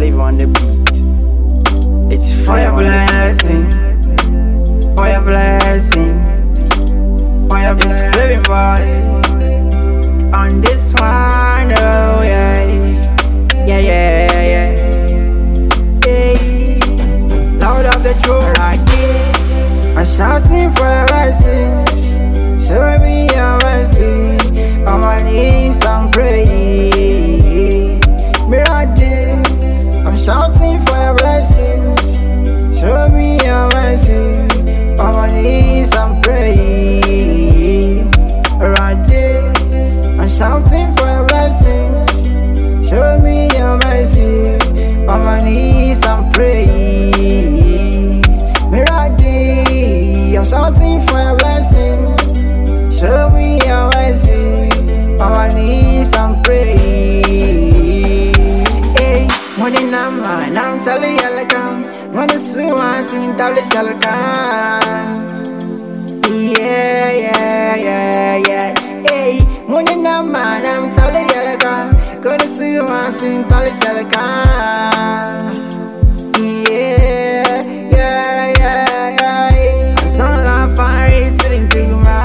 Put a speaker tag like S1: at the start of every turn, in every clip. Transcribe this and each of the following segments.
S1: Flavor on the beat. It's
S2: For your
S1: fire
S2: blessing, for your blessing, for your blessing, Flavor boy. On this one, oh yeah, yeah, yeah, yeah. Hey, Lord of the truth, right here, I'm shouting for your blessing. Show me your mercy, on my knees I'm praying. Mirage, I'm shouting for your blessing. Show me your mercy, on my knees I'm praying. Mirage, I'm shouting for your blessing. Show me your mercy, on my knees I'm praying. Mirage, I'm shouting for your blessing. Show me your mercy, on my knees I'm praying. Hey, morning I'm telling you like I'm gonna see my sin, tell you shall come. Yeah, yeah, yeah, yeah. Hey, morning I'm telling you like I'm gonna see my sin, tell you shall come. Yeah, yeah, yeah, yeah. I sound like fire sitting to my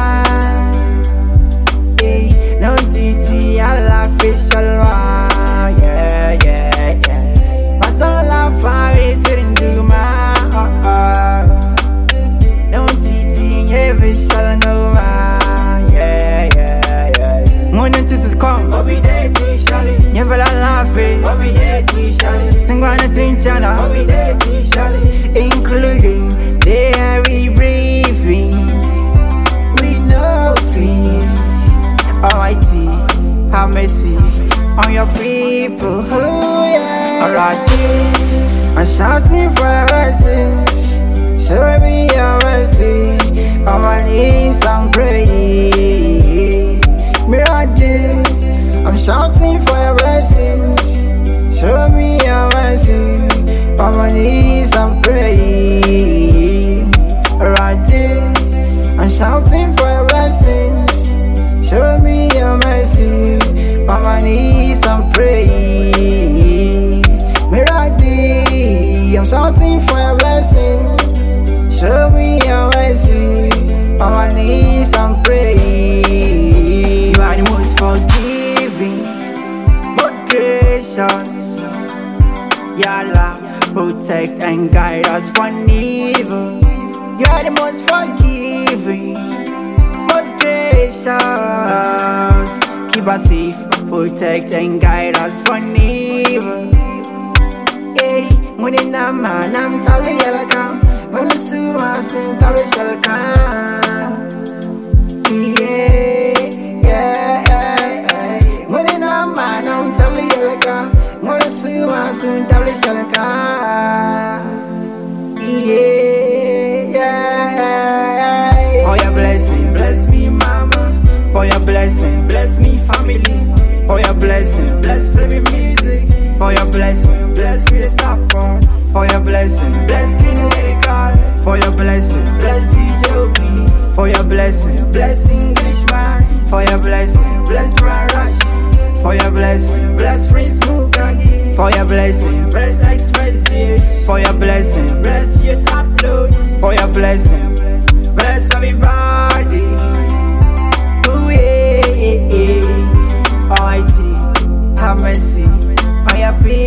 S2: official one, yeah, yeah, yeah. My soul of fire is sitting to my don't teach every shall go yeah, yeah, yeah. Morning to come, Bobby Day, Shally. Never laugh it, Bobby Day, Shally. Sing on a thing channel, Bobby Day, Shally. Including the air we breathing, we know fear. Almighty, have mercy on your people, oh yeah. Alright, I'm shouting for your mercy. Show me your mercy, on my knees I'm praying. Mirage, I'm shouting for your blessing. Show me your mercy, on my knees I'm praying. Alright, I'm shouting for your blessing. Show me your mercy, on my knees I'm praying. Mirage, I'm shouting for your blessing. Show me your mercy, on my knees I'm praying. You are the most forgiving, most gracious. Your love protect and guide us from evil. You are the most forgiving, most gracious. Keep us safe, protect and guide us from evil. Hey, when I'm telling you like I'm gonna see my sin, tell you shall come. Yeah, yeah, yeah. When I'm telling you like I'm gonna see my sin, tell you shall come. Yeah, yeah, yeah. For your blessing, bless me, mama. For your blessing, bless me, family. For your blessing, bless Flavor music. For your blessing, bless me the saffron. For your blessing, bless King Lyrical. For your blessing, bless DJ Obi. For your blessing, bless Englishman. For your blessing, bless Brian Rush. For your blessing, bless Prince Mugani. For your blessing, bless Express GH. For your blessing, bless GH Upload. For your blessing, bless everybody. Ooh, yeah, yeah, yeah. Oh, I see, have mercy on your people.